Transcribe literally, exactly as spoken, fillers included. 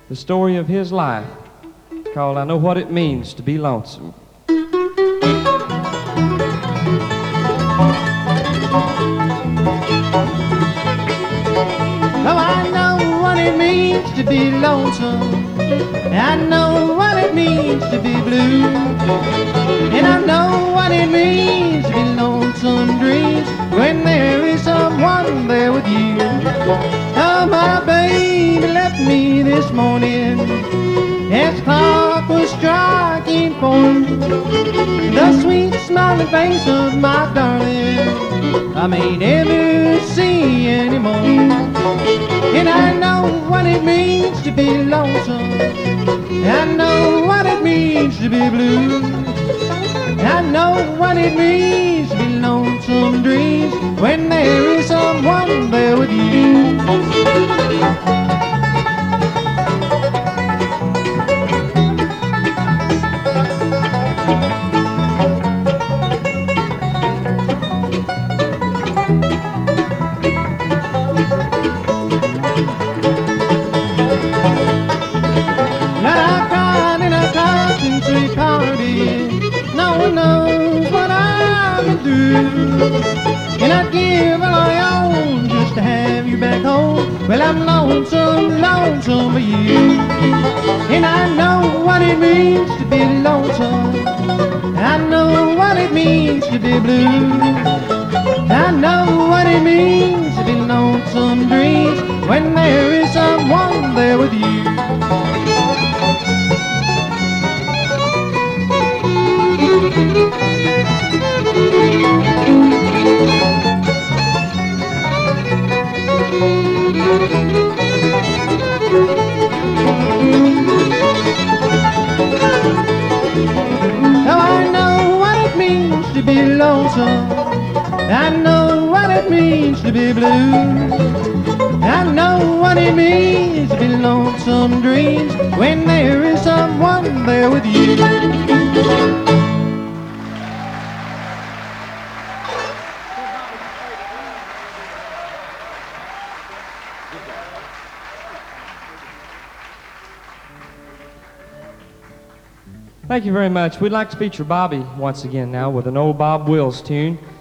the story of his life called I Know What It Means to Be Lonesome. Oh, I know what it means to be lonesome. I know what it means to be blue. And I know what it means to be lonesome dreams when there is someone there with you. Oh, my baby left me this morning as clock was striking four. The sweet smiling face of my darling I may never see anymore. And I know what it means to be lonesome. I know what it means to be blue. I know what it means to be lonesome dreams when there is someone there with you. No one knows what I've been through, and I'd give all I own just to have you back home. Well, I'm lonesome, lonesome for you. And I know what it means to be lonesome. I know what it means to be blue. I know what it means to be lonesome dreams when there is someone there with you. Now I know what it means to be lonesome. I know what it means to be blue. I know what it means to be lonesome dreams when there is someone there with you. Thank you very much. We'd like to feature Bobby once again now with an old Bob Wills tune.